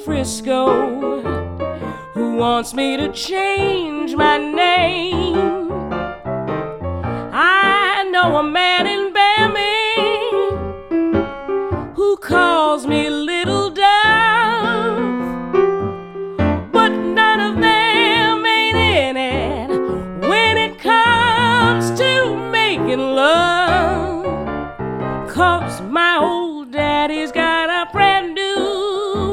Frisco who wants me to change my name. I know a man in Bammy who calls me Little Dove, but none of them ain't in it when it comes to making love.